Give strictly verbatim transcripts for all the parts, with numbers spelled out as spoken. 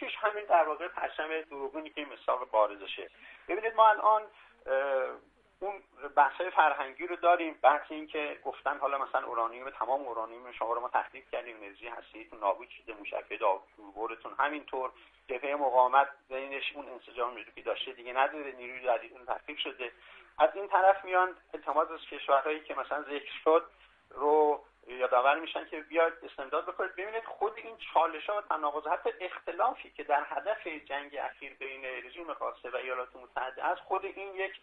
یکیش همین در واقع پرچم دروغینی که مثال بارزشه. ببینید ما الان اون بحث‌های فرهنگی رو داریم، بحث این که گفتن حالا مثلا اورانیوم، تمام اورانیوم شما رو ما تخریب کردیم، انرژی هستیتون نابود شده، موشک‌های داوطلبتون همینطور، جبهه مقاومت بینش اون انسجامی که داشته دیگه نداره، نیروی جدیدتون تخریب شده. از این طرف میان اعتماد از کشورهایی که مثلا ذکر شد رو یادآور میشن که بیاد استمداد بکنید. ببینید خود این چالش‌ها و تناقضات، حتی اختلافی که در هدف جنگ اخیر بین رژیم قاسم و ایالات متحده است، خود این یک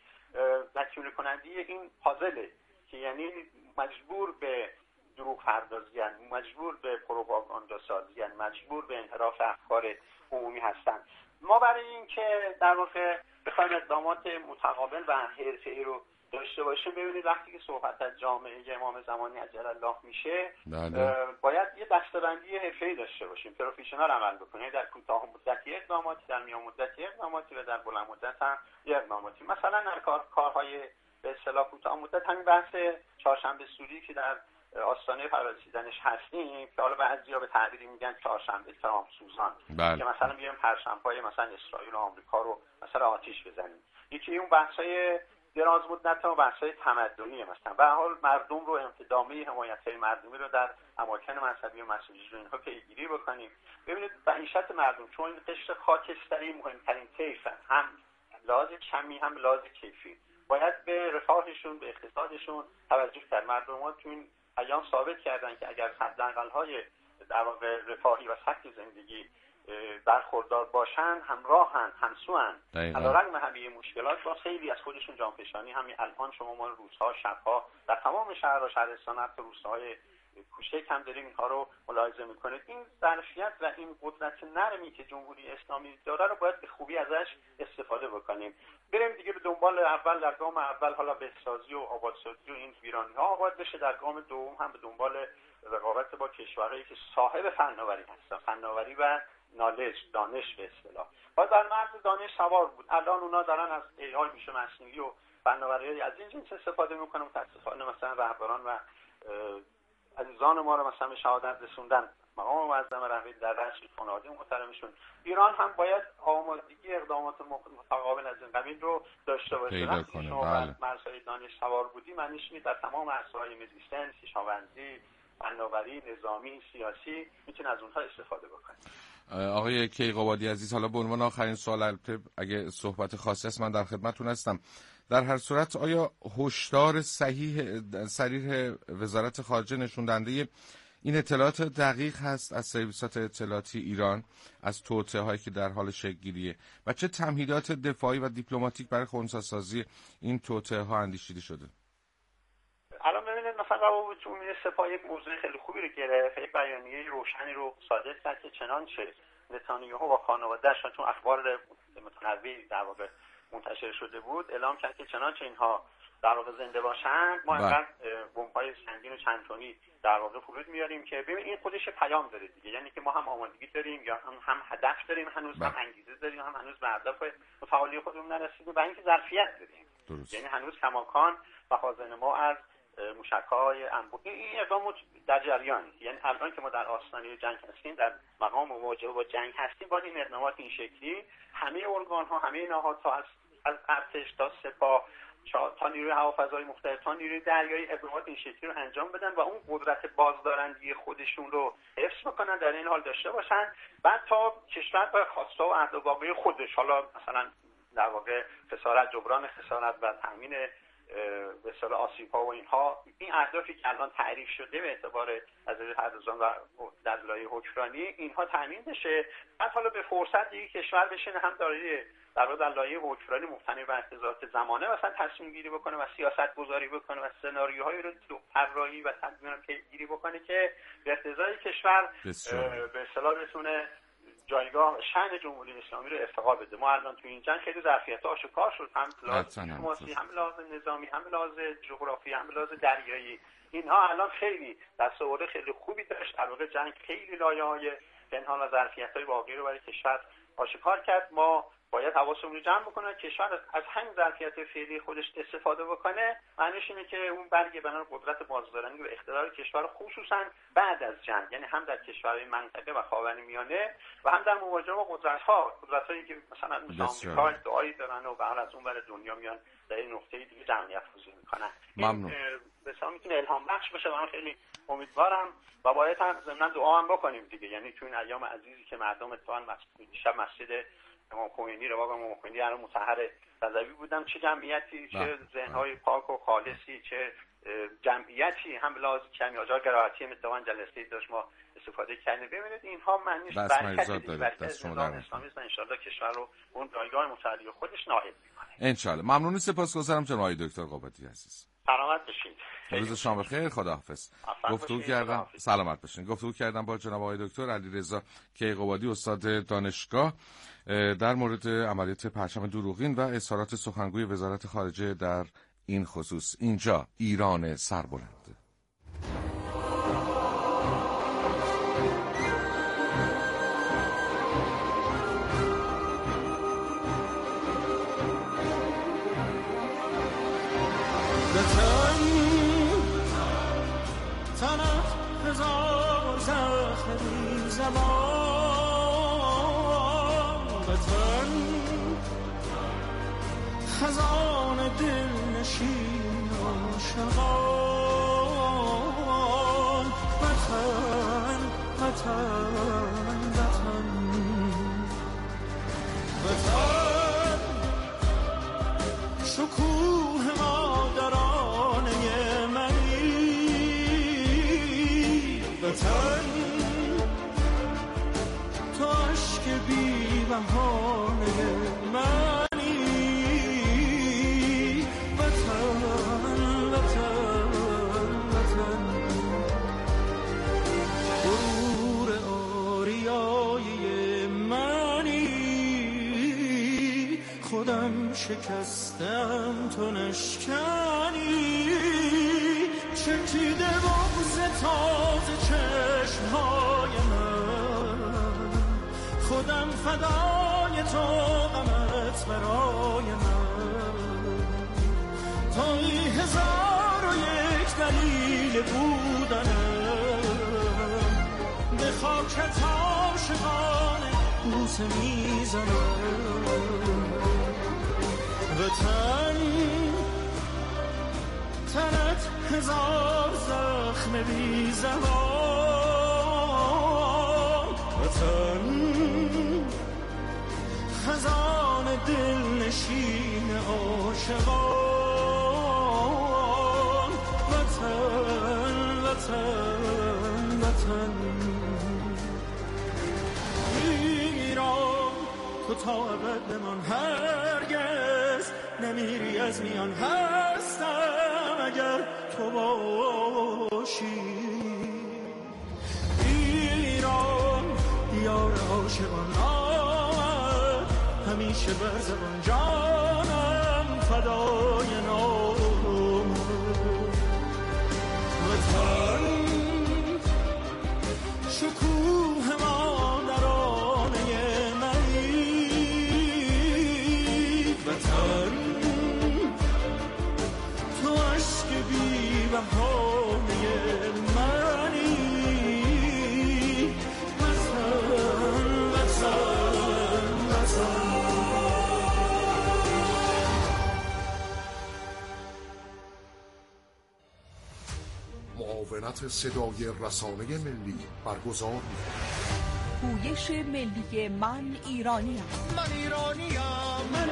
تکمیل کننده این پازله که یعنی مجبور به دروغ پردازی، مجبور به پروپاگاندا سازی، مجبور به انحراف افکار عمومی هستند. ما برای اینکه در واقع بخوایم اقدامات متقابل و حرفه‌ای رو داشته باشیم، ببینید وقتی که صحبت از جامعه امام زمانی عجل الله میشه، باید یه دسته‌بندی حرفه‌ای داشته باشیم، پروفشنال عمل بکنیم، در کوتاه مدتی اقداماتی، در میان مدتی اقداماتی و در بلند مدت هم یه اقداماتی. مثلا در کار کارهای به اصطلاح کوتاه مدت همین بحث چهارشنبه سوری که در آستانه پرورسیدنش هستیم، که حالا بعضیا به تعبیری میگن چهارشنبه ترامپ سوزان، که مثلا میایم پرشنبه‌های مثلا اسرائیل و آمریکا رو مثلا آتیش بزنیم. یکی اون بحث‌های دراز مدت و بحث‌های تمدنی، مثلا به هر حال مردم رو انتظامی حمایت‌های مردمی رو در اماکن مذهبی و مسیحی رو اینها پیگیری بکنیم. ببینید معیشت مردم چون این قشر خاکستری مهمترین طیف، هم لحاظ کمی هم لحاظ کیفی، باید به رفاهشون، به اقتصادشون توجه کرد. مردم ها تو این ایام ثابت کردن که اگر حداقل‌های در واقع رفاهی و سطح زندگی برخوردار باشن، همراهن، همسوان، علیرغم همه مشکلات با خیلی از خودشون جانفشانی. همین الان شما ما روزها شبها در تمام شهر و شهرستان، حتی روستاهای کوچک هم داریم اینها رو ملاحظه میکنید. این ظرفیت و این قدرت نرمی که جمهوری اسلامی داره رو باید به خوبی ازش استفاده بکنیم. بریم دیگه به دنبال اول، در گام اول حالا بهسازی و آبادسازی و این ویرانی ها آباد بشه، در گام دوم هم به دنبال رقابت با کشورهایی که صاحب فناوری هستن، فناوری و نالج، دانش به اصطلاح. باید در مرز دانش سوار بود. الان اونا دارن از ای آی میشه مصنوعی و فناوری از این جنس استفاده میکنن. متاسفانه مثلا رهبران و عزیزان ما رو مثلا به شهادت رسوندن، مقام معظم رهبری در رأس خانواده محترمشون. ایران هم باید آمادگی اقدامات متقابل از این قبیل رو داشته باشه. وقتی شما بله. مرزهای دانش سوار بودی، معنیش اینه در تمام عرصه‌های مدرسه، کشاورزی، فناوری، نظامی، سیاسی میتونه از اونها استفاده بکنه. آقای کیقوبادی عزیز، حالا به عنوان آخرین سوال، البته اگه صحبت خاصی است من در خدمتتون هستم. در هر صورت آیا هشدار صحیح صریح وزارت خارجه نشون دهنده این اطلاعات دقیق هست از سرویسات اطلاعاتی ایران از توطئه‌هایی که در حال شکل‌گیریه و چه تمهیدات دفاعی و دیپلماتیک برای خنثی‌سازی این توطئه‌ها اندیشیده شده؟ الان ببینید مثلا روابط عمومی سپاه یک موضوع خیلی خوبی رو گرفت، یک بیانیه روشنی رو صادر کرد که چنانچه نتانیاهو و خانواده‌اش، چون اخبار متنوعی در واقع منتشر شده بود، اعلام کرد که چنانچه اینها در واقع زنده باشند ما اینقدر بمب‌های سنگین و چند تنی در واقع فرود میاریم که ببین این خودش پیام داره دیگه، یعنی که ما هم آمادگی داریم یا هم هم هدف داریم، هنوز با. هم انگیزه داریم، هم هنوز به هدف متعالی خودمون نرسیدیم و اینکه ظرفیت داریم. درست. یعنی هنوز کماکان مخازن ما از موشک‌های انبوه این اقدام در جریان، یعنی الان که ما در آستانه جنگ هستیم، در مقام مواجهه با جنگ هستیم، باید این اقدامات این شکلی همه ارگان‌ها، همه نهادها از از ارتش تا سپاه تا نیروی هوافضای مختلف تا نیروی دریایی اقدامات این شکلی رو انجام بدن و اون قدرت بازدارندگی خودشون رو حفظ بکنن، در این حال داشته باشن. بعد تا کشور و خواسته و اهداف واقعی خودش، حالا مثلا در واقع خسارت، جبران خسارت و تامین به اصطلاح آسیب‌ها و اینها، این اهدافی که الان تعریف شده به اعتبار نظریه پردازان و در لایحه حکمرانی اینها تامین بشه. بعد حالا به فرصت یک کشور بشینه هم داره در واقع در لایحه حکمرانی مبتنی بر احتیاجات زمانه مثلا تصمیم گیری بکنه و سیاست گذاری بکنه و سناریوهایی رو طراحی و تدوین پیگیری بکنه که به اقتضای کشور به اصطلاح رسونه جایگاه شأن جمهوری اسلامی رو ارتقا بده. ما الان تو این جنگ خیلی ظرفیت‌ها آشکار شد، هم لحاظ دیپلماسی، هم لحاظ نظامی، هم لحاظ جغرافی، هم لحاظ دریایی. اینها الان خیلی دستاورد خیلی خوبی داشت. در واقع جنگ خیلی لایه‌های پنهان و ظرفیت‌های واقعی رو برای کشور آشکار کرد. ما باید حواسمون رو جمع بکنه. کشور از همین ظرفیت فعلی خودش استفاده بکنه، معنیش اینه که اون برگ بنای قدرت بازدارندگی و اقتدار کشور خصوصا بعد از جنگ، یعنی هم در کشورهای منطقه و خاورمیانه و هم در مواجهه با قدرت‌ها، قدرت‌هایی که مثلا مثل آمریکا ادعایی دارن و بعد از اون ور دنیا میان در این نقطه دیگه جمعیت فزونی میکنن. ممنون. بسیار میتونه الهام بخش باشه و من خیلی امیدوارم و باید هم ضمن دعا هم بکنیم دیگه، یعنی تو این ایام عزیزی که مردم اتفاقا شب مسجد امام خمینی رواب امام خمینی هر مطهر رضوی بودن، چه جمعیتی، چه ذهن‌های پاک و خالصی، چه جمعیتی هم لازم کمی آجار گراحتی مثلا جلسه‌ای داشت ما استفاده کردیم. ببینید اینها معنیش برکت دیگه نظام اسلامی است، ان شاءالله کشور رو اون جایگاه متعالی خودش نائل می‌کنه ان شاءالله. ممنون، سپاسگزارم جناب آقای دکتر قبادی عزیز. سلامت باشید. روز شما بخیر، خداحافظ. گفتگو کردم سلامت باشین. گفتگو کردم با جناب آقای دکتر علیرضا کیقوبادی، استاد دانشگاه، در مورد عملیات پرچم دروغین و اظهارات سخنگوی وزارت خارجه در این خصوص. اینجا ایران سربلند. خزان دل نشین عاشقان، وطن وطن وطن وطن، شکوه مادرانه منی، وطن تو عشق بی بهانه من، شکستم تو نشکنی، چکیده بغض تازه چشمهای من، خودم فدای تو غمت برای من، توی هزار و یک دلیل بودنم، به خاکت عاشقانه بوسه میزنم. وطن تنت هزار زخم بی زبان، وطن خزان دل نشین عاشقان، وطن وطن وطن ایران، تو تا ابد بمان، هرگز نمیری از میان، هستم اگر تو باشی. ایران یار عاشقان آمد، همیشه بر زبان جانم فدای نام. وطن شکوه مادرانه منی، وطن تو عشق بی بهانه منی، وطن وطن وطن. معاونت صدای رسانه ملی برگزار می‌کند. پویش ملی من ایرانیم، من ایرانیم، من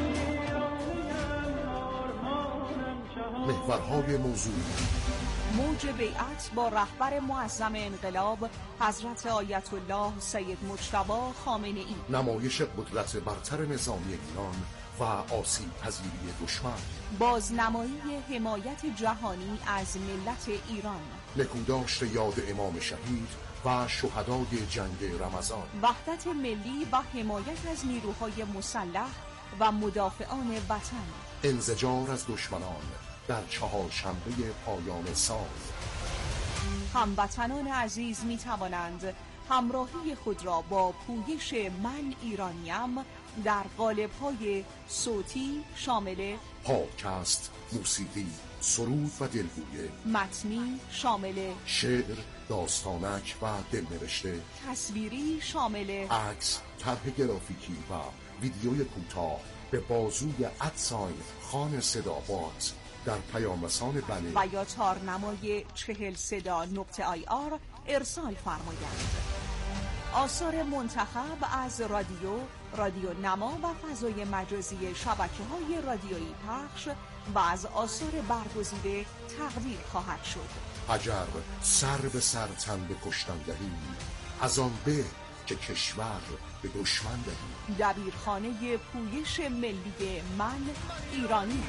محورهای موضوع موج بیعت با رهبر معظم انقلاب حضرت آیت الله سید مجتبی خامنه ای، نمایش قدرت برتر نظامی ایران و آسیب پذیری دشمن، بازنمایی حمایت جهانی از ملت ایران، نکوداشت یاد امام شهید و شهدای جنگ رمضان، وحدت ملی و حمایت از نیروهای مسلح و مدافعان وطن، انزجار از دشمنان در چهارشنبه پایان سال. هموطنان عزیز می توانند همراهی خود را با پویش من ایرانیم در قالب‌های صوتی شامل پادکست، موسیقی، سرود و دلگویه، متنی شامل شعر، داستانک و دلنوشته، تصویری شامل عکس، طرح گرافیکی و ویدیوی کوتاه به بازوی ادساین خان صدا بات در پیام رسان بله و یا تارنمای چهل صدا نقطه آی آر ارسال فرمایند. آثار منتخب از رادیو، رادیو نما و فضای مجازی شبکه‌های رادیویی پخش و از آثار برگزیده تقدیر خواهد شد. اگر سر به سر تن به کشتن دهی، از آن به که کشور به دشمن دهی. دبیرخانه پویش ملی من ایرانی.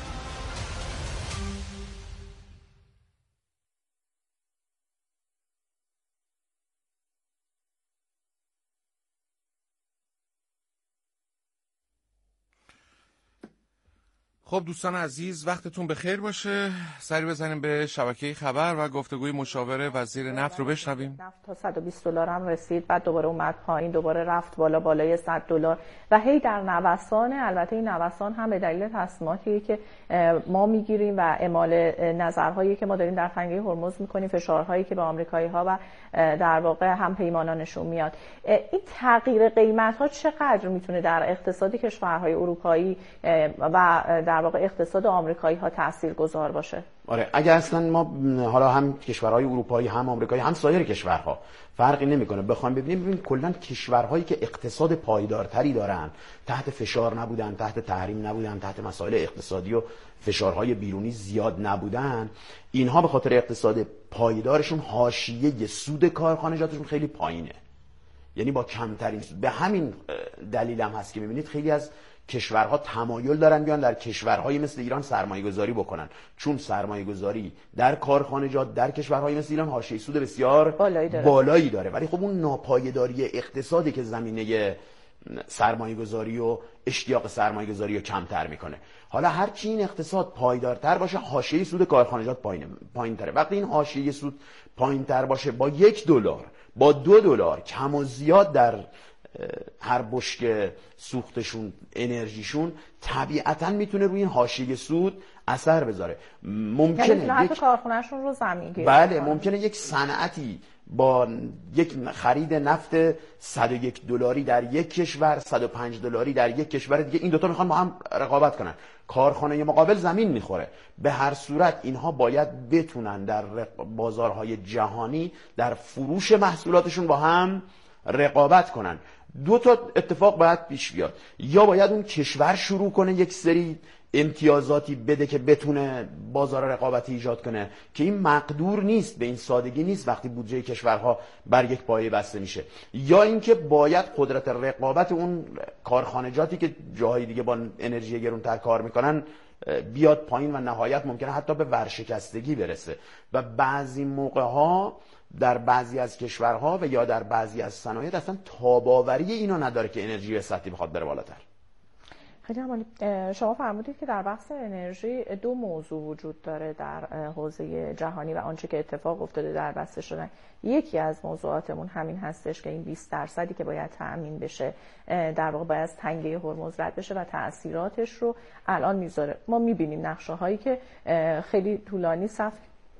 خب دوستان عزیز، وقتتون بخیر باشه. سری بزنیم به شبکه خبر و گفتگوی مشاور وزیر نفت رو بشنویم. نفت تا صد و بیست دلار هم رسید، بعد دوباره اومد پایین، دوباره رفت بالا بالای صد دلار و هی در نوسان. البته این نوسان هم به دلیل تصمیماتی که ما میگیریم و اعمال نظرهایی که ما داریم در تنگه هرمز میکنیم، فشارهایی که به آمریکایی‌ها و در واقع هم پیمانانشون میاد. این تغییر قیمت ها چقدر میتونه در اقتصاد کشورهای اروپایی و در واقع اقتصاد آمریکایی ها تاثیرگذار باشه؟ آره، اگه اصلا ما حالا هم کشورهای اروپایی هم آمریکایی هم سایر کشورها فرقی نمیکنه بخوام ببینیم، ببین کلا کشورهایی که اقتصاد پایدارتری دارن، تحت فشار نبودن، تحت تحریم نبودن، تحت مسائل اقتصادی و فشارهای بیرونی زیاد نبودن، اینها به خاطر اقتصاد پایدارشون حاشیه سود کارخانجاتشون خیلی پایینه، یعنی با کمترین سود. به همین دلیل هم هست که میبینید خیلی از کشورها تمایل دارن بیان در کشورهای مثل ایران سرمایه گذاری بکنن، چون سرمایه گذاری در کارخانجات در کشورهای مثل ایران حاشیه سود بسیار بالایی داره. بالایی داره ولی خب اون ناپایداری اقتصادی که زمینه سرمایه گذاری و اشتیاق سرمایه گذاری رو کمتر میکنه. حالا هر چی این اقتصاد پایدارتر باشه، حاشیه سود کارخانجات پایینه پایینتره. وقتی این حاشیه سود پایینتر باشه، با یک دلار با دو دلار کم و زیاد در هر بشک سوختشون، انرژیشون، طبیعتاً میتونه روی این حاشیه سود اثر بذاره. ممکنه یعنی حتی یک... کارخونه‌شون رو زمین گیره. بله، ممکنه یک صنعتی با یک خرید نفت صد و یک دلاری در یک کشور، صد و پنج دلاری در یک کشور دیگه، این دوتا میخوان با هم رقابت کنن، کارخانه مقابل زمین میخوره. به هر صورت اینها باید بتونن در بازارهای جهانی در فروش محصولاتشون با هم رقابت کنن. دو تا اتفاق باید پیش بیاد، یا باید اون کشور شروع کنه یک سری امتیازاتی بده که بتونه بازار رقابتی ایجاد کنه، که این مقدور نیست، به این سادگی نیست وقتی بودجه کشورها بر یک پایه بسته میشه، یا اینکه باید قدرت رقابت اون کارخانجاتی که جاهای دیگه با انرژی گرانتر کار میکنن بیاد پایین و نهایت ممکنه حتی به ورشکستگی برسه. و بعضی موقع‌ها در بعضی از کشورها و یا در بعضی از صنایع اصلا تاباوری اینو نداره که انرژی سطحی بخواد بره بالاتر. خیلی عالی. شما فرمودید که در بحث انرژی دو موضوع وجود داره در حوزه جهانی و آنچه که اتفاق افتاده در بسته شدن. یکی از موضوعاتمون همین هستش که این بیست درصدی که باید تأمین بشه در واقع باید از تنگه هرمز رد بشه و تأثیراتش رو الان میذاره. ما میبینیم نقشه هایی که خیلی طولانی صف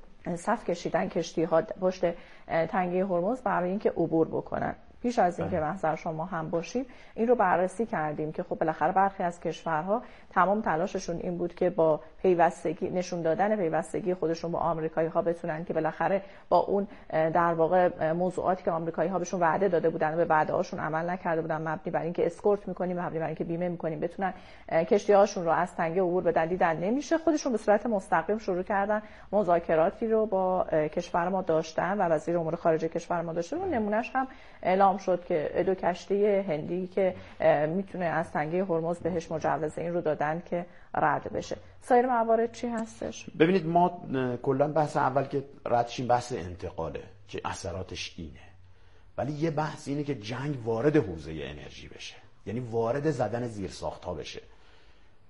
صف کشیدن کشتی ها پشت تنگه هرمز برای اینکه عبور بکنن. پیش از اینکه محضر شما هم باشیم این رو بررسی کردیم که خب بالاخره برخی از کشورها تمام تلاششون این بود که با پیوستگی نشون دادن پیوستگی خودشون با آمریکایی ها بتونن که بالاخره با اون در واقع موضوعاتی که آمریکایی ها بهشون وعده داده بودن و به وعده هاشون عمل نکرده بودن، مبنی بر اینکه اسکورت میکنیم، مبنی بر اینکه بیمه میکنیم، بتونن کشتی هاشون رو از تنگه عبور بدن. دیدن نمیشه، خودشون به صورت مستقیم شروع کردن مذاکراتی رو با کشور ما داشتن و وزیر امور خارجه کشور ما داشته. اون نمونهش هم اعلام شد که دو کشتی هندی که میتونه از تنگه هرمز بهش مجوز این رو دادن که رد بشه. سایر موارد چی هستش؟ ببینید ما کلا بحث اول که رد شیم بحث انتقاله که اثراتش اینه، ولی یه بحث اینه که جنگ وارد حوزه انرژی بشه، یعنی وارد زدن زیرساخت‌ها بشه.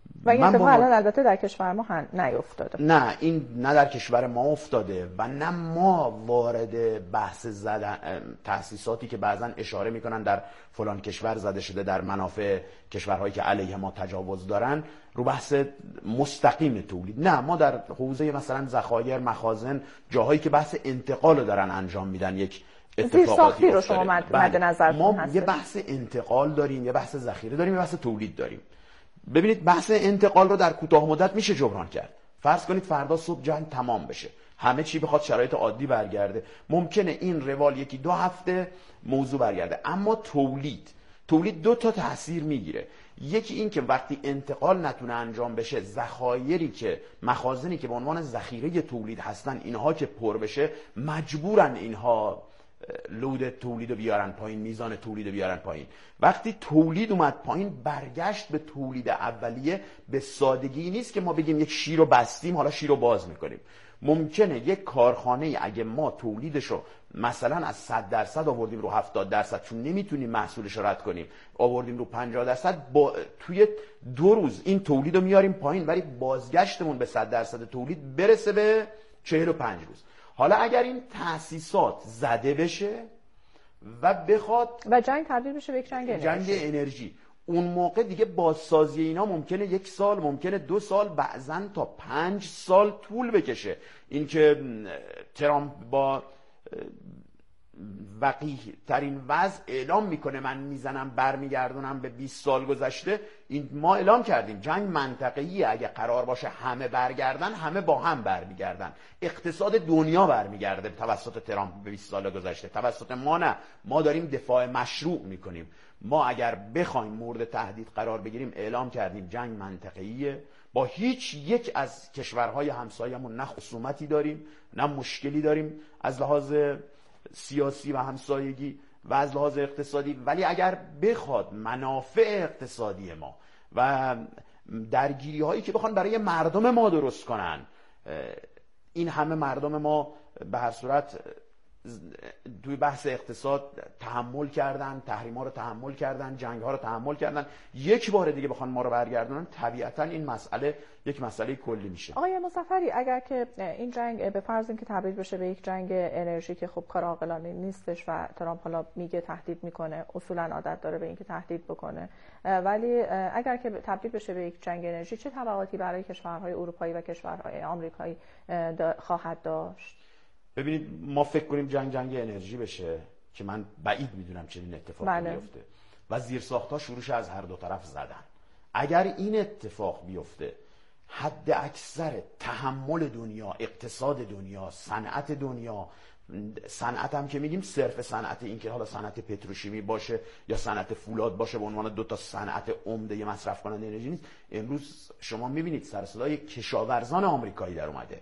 و این اتفاق الان البته در کشور ما نیفتاده. نه این نه در کشور ما افتاده و نه ما وارد بحث زدن تأسیساتی که بعضا اشاره میکنن در فلان کشور زده شده در منافع کشورهایی که علیه ما تجاوز دارن رو بحث مستقیم تولید. نه ما در حوزه مثلا ذخایر، مخازن، جاهایی که بحث انتقال رو دارن انجام میدن یک اتفاقاتی رو شما مد, مد نظر ما هستش. یه بحث انتقال داریم، یه بحث ذخیره داریم، یه بحث تولید داریم. ببینید بحث انتقال رو در کوتاه مدت میشه جبران کرد. فرض کنید فردا صبح جنگ تمام بشه، همه چی بخواد شرایط عادی برگرده، ممکنه این روال یکی دو هفته موضوع برگرده. اما تولید تولید دو تا تاثیر میگیره. یکی این که وقتی انتقال نتونه انجام بشه، ذخایری که مخازنی که به عنوان ذخیره تولید هستن اینها که پر بشه، مجبورن اینها لود تولید رو بیارن پایین، میزان تولید رو بیارن پایین. وقتی تولید اومد پایین، برگشت به تولید اولیه به سادگی نیست که ما بگیم یک شیر رو بستیم حالا شیر رو باز میکنیم. ممکنه یک کارخانه اگه ما تولیدش رو مثلا از صد درصد آوردیم رو هفتاد درصد، چون نمیتونیم محصولش رو رد کنیم، آوردیم رو پنجاه درصد، با توی دو روز این تولید رو میاریم پایین، ولی بازگشتمون به صد درصد تولید برسه به چهل و پنج روز. حالا اگر این تأسیسات زده بشه و بخواد و جنگ تبدیل بشه به یک جنگ انرژی. جنگ انرژی، اون موقع دیگه بازسازی اینا ممکنه یک سال، ممکنه دو سال، بعضن تا پنج سال طول بکشه. این که ترامپ با وقیح ترین وضع اعلام میکنه من میزنم برمیگردونم به بیست سال گذشته، این ما اعلام کردیم جنگ منطقه‌ای اگه قرار باشه همه برگردن، همه با هم برمیگردن، اقتصاد دنیا برمیگرده توسط ترامپ به بیست سال گذشته، توسط ما نه. ما داریم دفاع مشروع میکنیم. ما اگر بخوایم مورد تهدید قرار بگیریم، اعلام کردیم جنگ منطقه‌ایه، با هیچ یک از کشورهای همسایه‌مون نه خصومتی داریم نه مشکلی داریم از لحاظ سیاسی و همسایگی و از لحاظ اقتصادی. ولی اگر بخواد منافع اقتصادی ما و درگیری هایی که بخوان برای مردم ما درست کنن، این همه مردم ما به هر صورت توی بحث اقتصاد تحمل کردن، تحریم ها رو تحمل کردن، جنگ ها رو تحمل کردن، یک بار دیگه بخوان ما رو برگردونن، طبیعتا این مسئله یک مسئله کلی میشه. آقای مظفری، اگر که این جنگ به فرض اینکه تبدیل بشه به یک جنگ انرژی که خب کار عاقلانه نیستش و ترامپ حالا میگه تهدید میکنه، اصولا عادت داره به اینکه تهدید بکنه، ولی اگر که تبدیل بشه به یک جنگ انرژی، چه تبعاتی برای کشورهای اروپایی و کشورهای آمریکایی خواهد داشت؟ ببینید ما فکر کنیم جنگ جنگ انرژی بشه که من بعید میدونم چنین اتفاقی بله. بیفته و زیرساخت‌ها شروعش از هر دو طرف زدن. اگر این اتفاق بیفته، حد اکثر تحمل دنیا، اقتصاد دنیا، صنعت دنیا، صنعت هم که میگیم صرف صنعت این که حالا صنعت پتروشیمی باشه یا صنعت فولاد باشه به عنوان دو تا صنعت عمده مصرف کننده انرژی نیست. امروز شما میبینید سر صدای کشاورزان آمریکایی در اومده،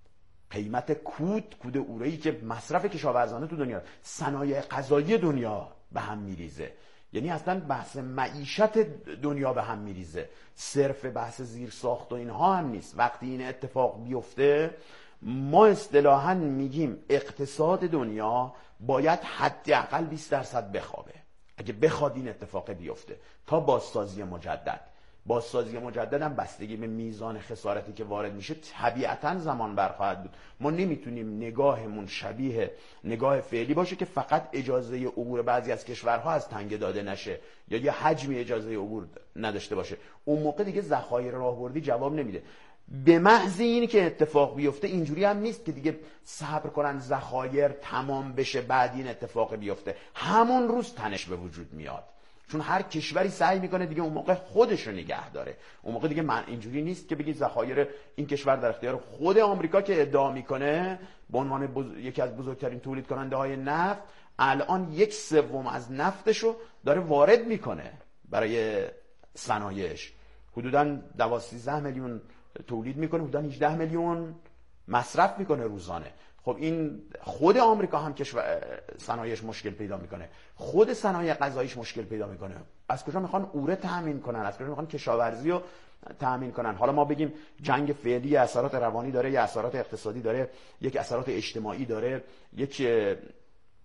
قیمت کود کود اوره‌ای که مصرف کشاورزانه تو دنیا، صنایع غذایی دنیا به هم میریزه. یعنی اصلا بحث معیشت دنیا به هم میریزه، صرف بحث زیر ساخت و اینها هم نیست. وقتی این اتفاق بیفته، ما اصطلاحاً میگیم اقتصاد دنیا باید حداقل بیست درصد بخوابه اگه بخواد این اتفاق بیفته تا بازسازی مجدد. بازسازی مجدد هم بستگی به میزان خسارتی که وارد میشه طبیعتاً زمان بر خواهد بود. ما نمیتونیم نگاهمون شبیه نگاه فعلی باشه که فقط اجازه عبور بعضی از کشورها از تنگه داده نشه یا یه حجمی اجازه عبور نداشته باشه. اون موقع دیگه ذخایر راهبردی جواب نمیده. به محض اینی که اتفاق بیفته، اینجوری هم نیست که دیگه صبر کنن ذخایر تمام بشه بعد این اتفاق بیفته، همون روز تنش به وجود میاد، چون هر کشوری سعی میکنه دیگه اون موقع خودش رو نگه داره. اون موقع دیگه من اینجوری نیست که بگید ذخایر این کشور در اختیار خود آمریکا که ادعا میکنه به عنوان بز... یکی از بزرگترین تولید کننده های نفت الان یک سوم از نفتش رو داره وارد میکنه برای صنایعش، حدوداً دوازده میلیون تولید میکنه، حدوداً هجده میلیون مصرف میکنه روزانه. خب این خود آمریکا هم کشور صنایعش مشکل پیدا میکنه، خود صنایع غذاییش مشکل پیدا میکنه. از کجا میخوان اوره تامین کنن؟ از کجا میخوان کشاورزی رو تامین کنن؟ حالا ما بگیم جنگ فعلی اثرات روانی داره، یا اثرات اقتصادی داره، یک اثرات اجتماعی داره، یک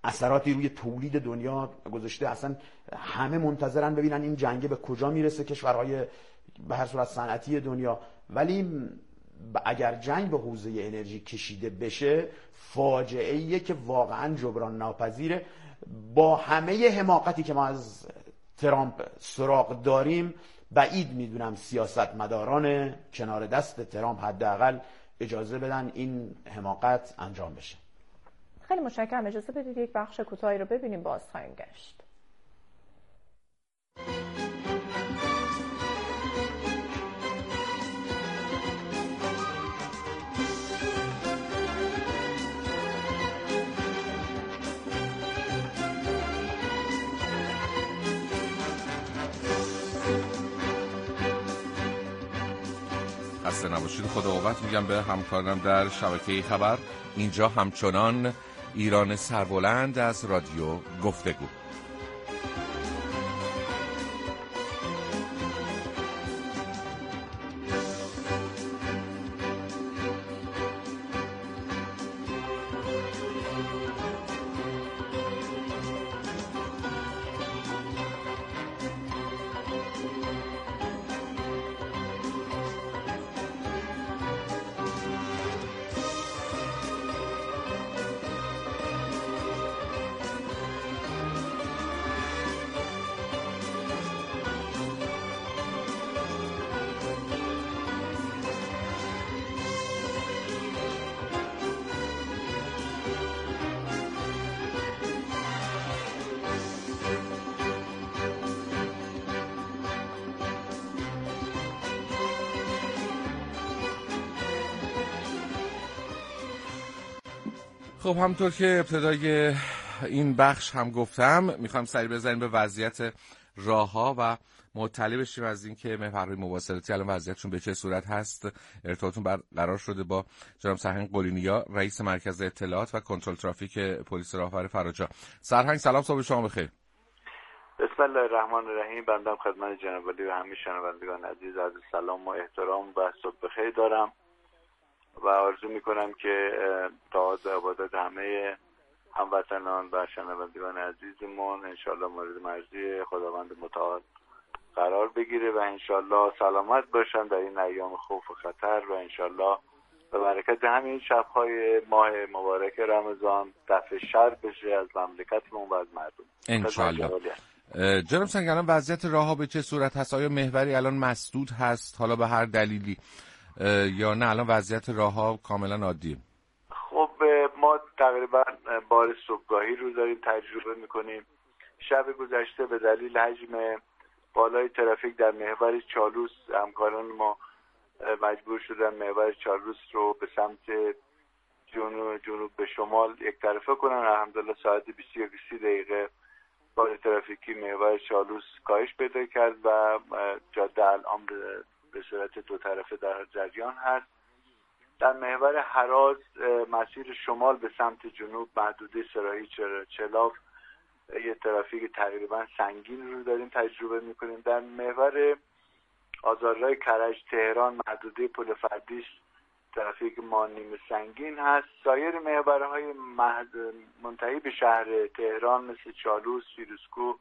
اثراتی روی تولید دنیا گذاشته. اصلا همه منتظرن ببینن این جنگ به کجا میرسه، کشورهای به هر صورت صنعتی دنیا. ولی اگر جنگ به حوزه انرژی کشیده بشه، فاجعه ایه که واقعا جبران ناپذیره. با همه حماقتی که ما از ترامپ سراغ داریم، بعید میدونم سیاستمداران کنار دست ترامپ حداقل اجازه بدن این حماقت انجام بشه. خیلی متشکرم. اجازه بدید یک بخش کوتاهی رو ببینیم، باز خواهیم گشت. خسته نباشید. خدا قوت میگم به همکارانم در شبکه خبر. اینجا همچنان ایران سربلند از رادیو گفتگو. خب همونطور که ابتدای این بخش هم گفتم، میخوام سری بزنیم به وضعیت راه‌ها و مطلع بشیم از این که محورهای مواصلاتی الان وضعیتشون به چه صورت هست. ارتباطتون برقرار شده با جناب سرهنگ قلینیا، رئیس مرکز اطلاعات و کنترل ترافیک پلیس راهور فراجا. سرهنگ سلام، صبح شما بخیر. بسم الله الرحمن الرحیم. بنده خدمت جناب علی و همه شنوندگان عزیز عرض سلام و احترام و صبح بخیر دارم و آرزو میکنم که تعالی عبادت همه هموطنان و شنوندگان عزیزمون انشالله مورد مرضی خداوند متعال قرار بگیره و انشالله سلامت باشن در این ایام خوف و خطر و انشالله به برکت همین شب‌های ماه مبارک رمضان دفع شر بشه از مملکتمون و از مردم انشالله. جناب سرهنگ الان وضعیت راه‌ها به چه صورت هست؟ آیا محوری الان مسدود هست حالا به هر دلیلی یا نه الان وضعیت راه‌ها کاملا عادیه؟ خب ما تقریبا بار صبحگاهی رو داریم تجربه میکنیم. شب گذشته به دلیل حجم بالای ترافیک در محور چالوس همکاران ما مجبور شدن محور چالوس رو به سمت جنوب جنوب به شمال یک طرفه کنن. الحمدلله ساعت بیست و یک سی دقیقه بار ترافیکی محور چالوس کاهش پیدا کرد و جاده الان به صورت دو طرفه در جریان هست. در محور هراز مسیر شمال به سمت جنوب محدوده سراحی چلاف یه ترافیک تقریبا سنگین رو داریم تجربه میکنیم. در محور آزادراه کرج تهران محدوده پل فردیس ترافیک ما نیمه سنگین هست. سایر محورهای منتهی به شهر تهران مثل چالوس، فیروزکوه،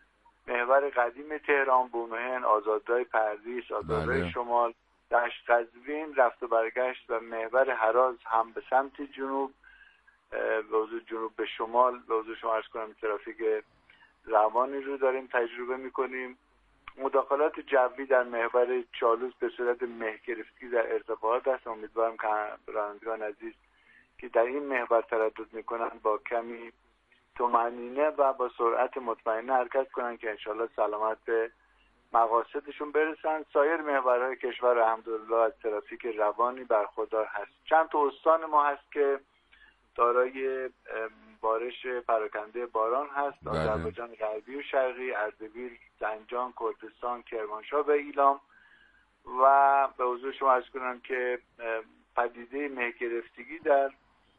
محور قدیم تهران، بومهن، آزادراه پردیس، آزادراه شمال، دشت قزوین، رفت و برگشت و محور هراز هم به سمت جنوب به حضور جنوب به شمال به حضور شما عرض کنم ترافیک روانی رو داریم تجربه میکنیم. مداخلات جوی در محور چالوس به صورت مه گرفتگی در ارتفاعات است. امیدوارم که رانندگان عزیز که در این محور تردد میکنن با کمی طمأنینه و با سرعت مطمئنه حرکت کنن که انشالله سلامت به مقاصدشون برسن. سایر محورهای کشور الحمدلله از ترافیک روانی برخوردار هست. چند تا استان ما هست که دارای بارش پراکنده باران هست. آذربایجان غربی و شرقی، اردبیل، زنجان، کردستان، کرمانشاه و ایلام. و به حضور شما عرض کنم که پدیده مه گرفتگی در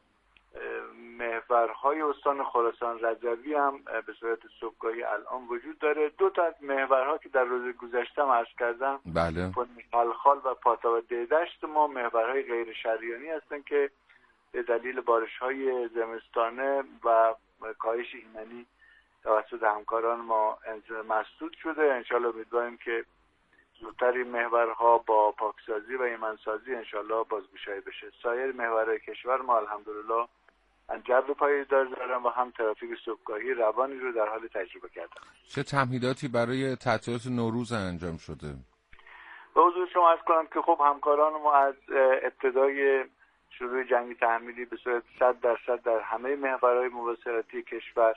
محورهای استان خراسان رجوی هم به صورت صبحگاهی الان وجود داره. دو تا از محورها که در روز گذشته عرض کردم، بله، خلخال و پاتا و دهدشت ما محورهای غیر شریانی هستن که به دلیل بارش‌های زمستانه و کاهش ایمنی توسط همکاران ما مسدود شده. انشالله امیدواریم که زودتر این محورها با پاکسازی و ایمنسازی انشالله بازگشایی بشه. سایر محورهای کشور ما الحمدلله جو پایدار دارن و هم ترافیک صبحگاهی روانی رو در حال تجربه کردن. چه تمهیداتی برای تعطیلات نوروز انجام شده؟ به حضور شما عرض کنم که خب همکاران ما از ابتدای شروع جنگ تحمیلی به صورت صد درصد در همه محورهای مواصلاتی کشور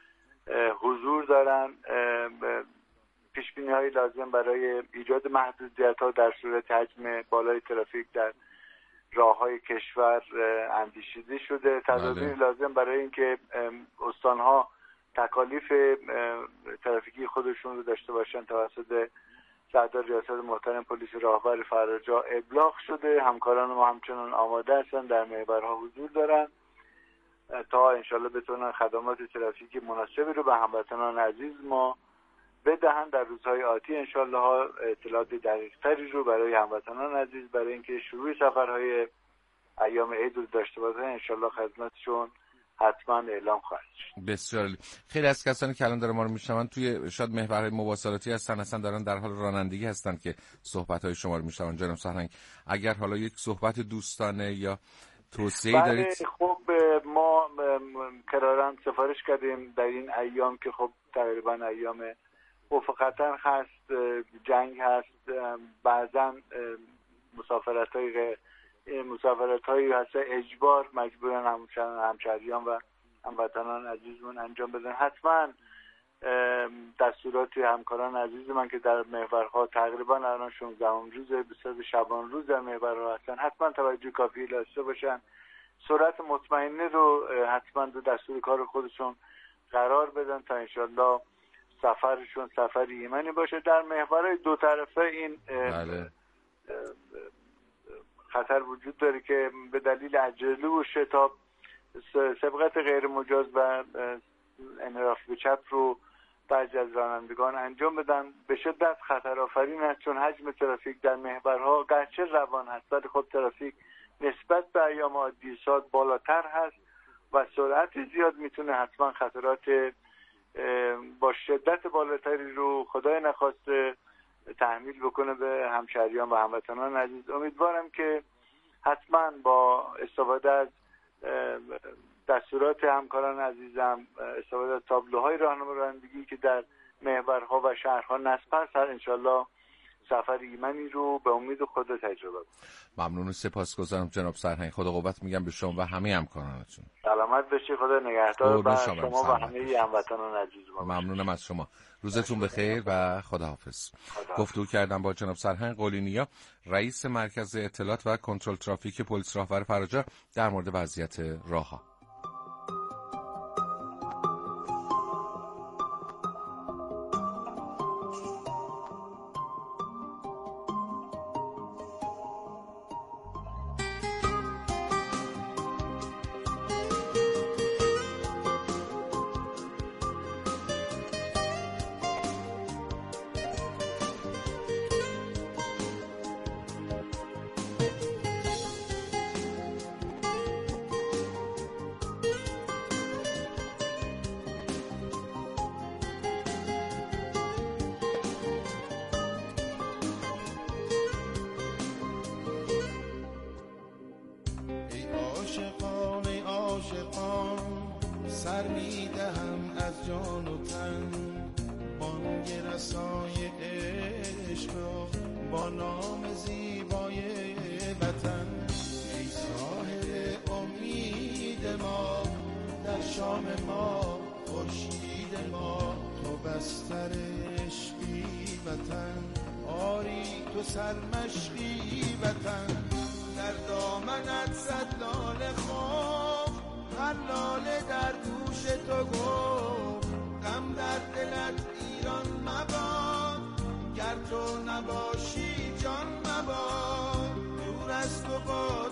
حضور دارن. پیشبینی‌های لازم برای ایجاد محدودیت‌ها در صورت حجم بالای ترافیک در راه‌های کشور اندیشیده شده. تدابیر لازم برای اینکه استان‌ها تکالیف ترافیکی خودشون رو داشته باشن توسط سردار ریاست محترم پلیس راهور فرجا ابلاغ شده. همکاران ما همچنان آماده هستن، در محورها حضور دارن تا انشالله بتونن خدمات ترافیکی مناسبی رو به هموطنان عزیز ما بدهن. در روزهای آتی انشالله اطلاعات دقیق‌تری رو برای هموطنان عزیز برای اینکه شروع سفرهای ایام عید رو داشته باشن انشالله خدمتشون حتما اعلام خواهد شد. بسیار عالی. خیلی از کسانی که الان دارن ما رو میشنون توی شاید محورهای مواصلاتی هستن، اصلا دارن در حال رانندگی هستن که صحبت‌های شما رو میشنون. جناب سرهنگ اگر حالا یک صحبت دوستانه یا توصیه‌ای بله دارید؟ خب ما قرارن سفارش کردیم در این ایام که خب تقریبا ایام افق خطر هست، جنگ هست، بعضا مسافرت‌های مسافرت‌هایی هست اجبار مجبورن همشهریان و هموطنان عزیزمون انجام بدن. حتما دستورات همکاران عزیز من که در محورها تقریبا الان شانزدهم روز به صورت شبان روز در محورها هستن حتما توجه کافی داشته باشن. سرعت مطمئنه رو حتما دو دستور کار خودشون قرار بدن تا انشالله سفرشون سفر ایمنی باشه. در محورهای دو طرفه این بله. خطر وجود داره که به دلیل عجله و شتاب سبقت غیر مجاز و انحراف به چپ رو بعضی از رانندگان انجام بدن. به شدت خطر آفرین است چون حجم ترافیک در محورها گرچه روان هست ولی خب ترافیک نسبت به ایام عادی سال بالاتر هست و سرعت زیاد میتونه حتما خطرات با شدت بالاتری رو خدای نخواسته تحمیل بکنه به همشهریان و هموطنان عزیز. امیدوارم که حتما با استفاده از دستورات همکاران عزیزم، استفاده از تابلوهای راهنمای رانندگی که در محورها و شهرها نصب هست، انشالله سفر ایمنی رو به امید خدا تجربه کنیم. ممنون و سپاسگزارم جناب سرهنگ. خدا قوت میگم به شما و همه همکارانتون. سلامت باشی. خدا نگهدار و شما و همه هموطنان عزیز ما. ممنونم از شما. روزتون بخیر و خداحافظ. گفتگو کردم با جناب سرهنگ قلینیا، رئیس مرکز اطلاعات و کنترل ترافیک پلیس راهور فرجا در مورد وضعیت راهها. سر میدهم از جان و تن بانگ رسای عشق را با نام زیبای وطن. ای ساحل امید ما در شام ما خورشید ما، تو بستر عشقی وطن، آری تو سرمشقی وطن. در دامنت صد لاله خواب، هر لاله در گوش تو گفت غم در دلت ایران مباد، گر تو نباشی جان مباد. دور از تو باد